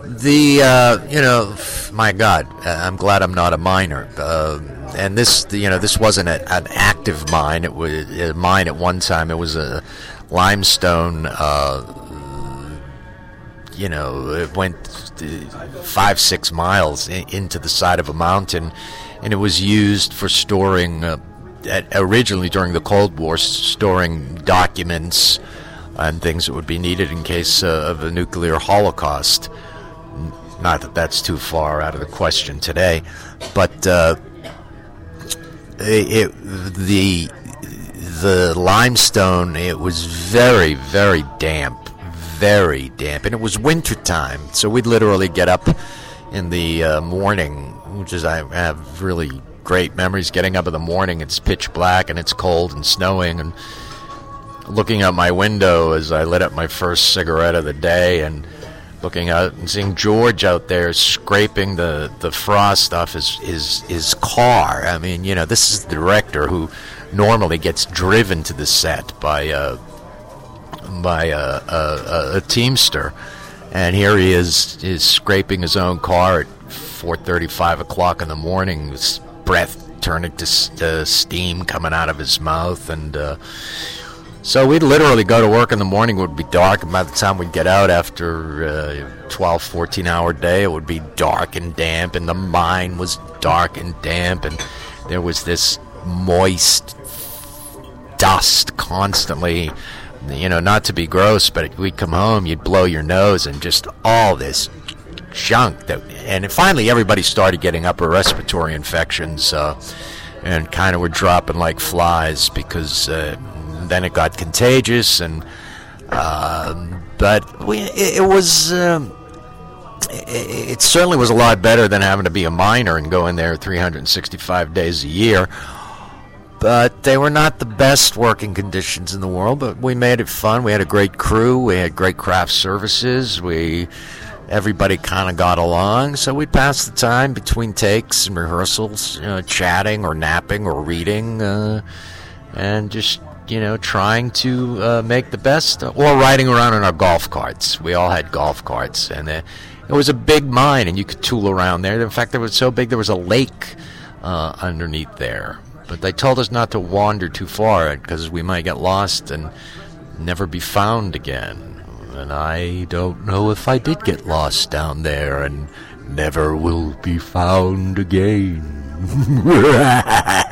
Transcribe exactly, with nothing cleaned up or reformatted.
The, uh, you know, my God, I'm glad I'm not a miner. Uh, and this, you know, this wasn't a, an active mine. It was a mine at one time. It was a limestone, uh, you know, it went five, six miles in, into the side of a mountain, and it was used for storing, uh, at, originally during the Cold War, storing documents and things that would be needed in case uh, of a nuclear holocaust. Not that that's too far out of the question today, but uh, it, the the limestone, it was very, very damp, very damp, and it was wintertime, so we'd literally get up in the uh, morning, which is, I have really great memories, getting up in the morning, it's pitch black, and it's cold and snowing, and looking out my window as I lit up my first cigarette of the day, and looking out and seeing George out there scraping the, the frost off his, his his car. I mean, you know, this is the director who normally gets driven to the set by a, by a, a, a teamster. And here he is, is scraping his own car at four thirty, five o'clock in the morning, with breath turning to, to steam coming out of his mouth. And uh, so we'd literally go to work in the morning. It would be dark, and by the time we'd get out after a twelve, fourteen-hour day, it would be dark and damp, and the mine was dark and damp, and there was this moist dust constantly. You know, not to be gross, but we'd come home, you'd blow your nose, and just all this junk. That, and finally, everybody started getting upper respiratory infections, uh, and kind of were dropping like flies, because uh, then it got contagious. And uh, but we, it, it was, um, it, it certainly was a lot better than having to be a miner and go in there three hundred sixty-five days a year. But they were not the best working conditions in the world, but we made it fun. We had a great crew. We had great craft services. We, everybody kind of got along. So we passed the time between takes and rehearsals, you know, chatting or napping or reading, uh, and just, you know, trying to uh, make the best, or riding around in our golf carts. We all had golf carts, and uh, it was a big mine, and you could tool around there. In fact, it was so big there was a lake uh, underneath there. But they told us not to wander too far, because we might get lost and never be found again. And I don't know if I did get lost down there and never will be found again.